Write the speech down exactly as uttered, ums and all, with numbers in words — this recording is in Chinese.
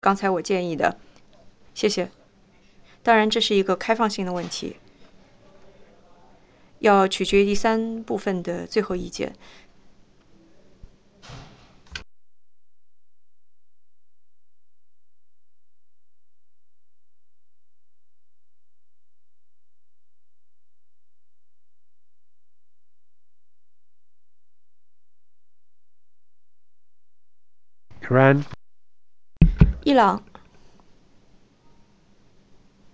刚才我建议的。谢谢。当然，这是一个开放性的问题，要取决于第三部分的最后意见。 Iran, 伊朗